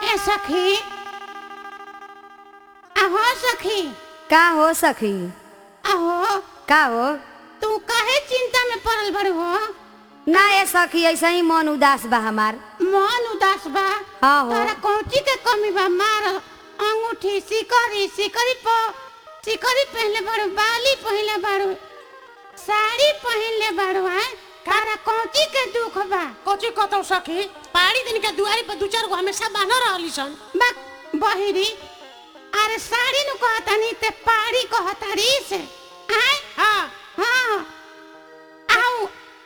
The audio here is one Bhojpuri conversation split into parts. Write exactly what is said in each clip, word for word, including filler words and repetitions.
ए सखी आहो सखी का हो सखी? आहो का हो? तू काहे चिंता में पड़ल बड़ हो? ना ए सखी ऐसा ही मन उदास बा हमार। मन उदास बा? हाँ हो। तारा कौची के कमी बा? मार अंगूठी सिकरी सिकरी प सिकरी पहले बारू, बाली पहले बारू, साड़ी पहले बारू है। तारा कौची के दुख बा? कोची कतो सखी पहाड़ी दिन के दुआरी पर दू चार गो हमेशा बांधा रहली सन। बा बहिरी अरे साड़ी नु कहतानी ते पाड़ी कहतारी से आय हां हां आओ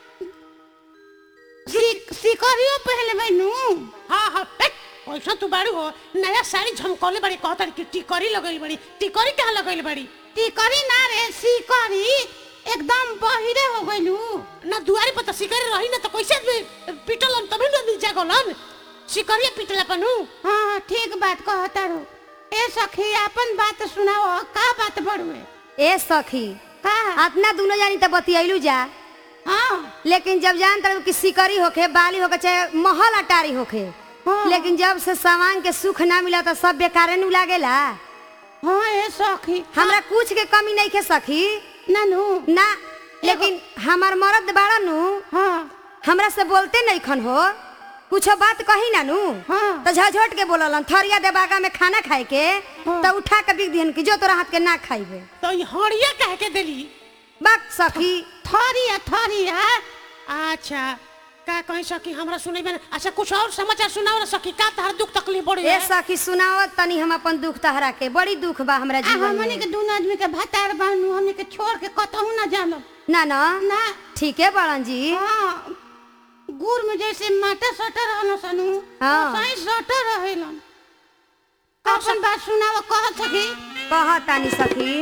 सिक सिकरियो पहले बैनु। हां हां पैसा तू बाड़ू हो नया साड़ी झमकौले बड़ी कहतारी कि टिकरी लगइल बड़ी। टिकरी कहां लगइल बड़ी? टिकरी ना रे सिकरी एकदम बहिरे हो गइलू ना दुआरी पर त सिकरी रही ना त कैसे पिटलन तभी न नीचे गलन सिकरिया पिटला पनु। हां ठीक बात कहतारो। ए सखी अपन बात सुनाओ का बात बड़ुए? ए सखी का अपना दोनों जानी त बतियाइलू जा, हां लेकिन जब जान तरह की सिकरी होखे, बाली होखे, चाहे महल अटारी होखे, हाँ। लेकिन जब से सामान के सुख ना मिला तो सब बेकारे नु लागेला। हां ए सखी हमरा कुछ के कमी नहीं खे सखी नानू ना, लेकिन हमार मर्द बाड़ा नु हां हमरा से बोलते नहीं खन हो, कुछ बात कही ना नु हाँ। तो झझोट के बोललन थरिया दे बागा में खाना खाए के हाँ। तो उठा के बिक दिहन कि जो तोरा हाथ के ना खाइबे। तो ई हड़िया कह के देली। बक सखी थरिया थरिया अच्छा का कहीं सखी हमरा सुनै में। अच्छा कुछ और समाचार सुनाओ ना सखी का तहर दुख तकलीफ बड़ी ए है? सखी सुनाओ तनी हम अपन दुख तहरा के, बड़ी दुख बा हमरा जीवन हमनी में। के दून आदमी के भतार बानू हमनी के छोड़ के कतहु ना जानो ना ना ना। ठीक है बड़न जी। हाँ गुड़ में जैसे माटा सटर रहन सनु हाँ। सही सटर रहेलन। अपन बात सुनाओ कह सकी कह तानी सखी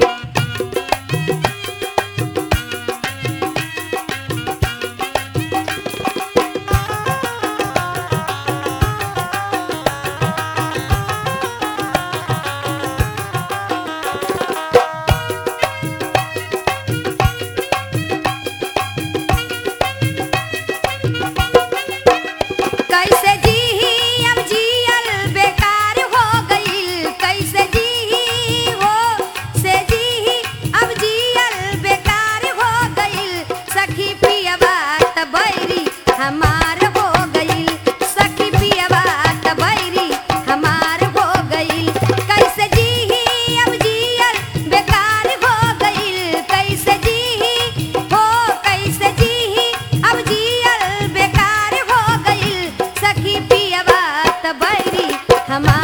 कैसे जी अब जियल बेकार हो गइल, कैसे जी हो से जी अब जियल बेकार हो गइल, सखी पियवा त बैरी हमार हो गइल, सखी पियवा त बैरी हमार हो गइल, कैसे जी अब जियल बेकार हो गइल, कैसे जी हो कैसे जी अब जियल बेकार हो गइल, सखी पियवा त बैरी हमार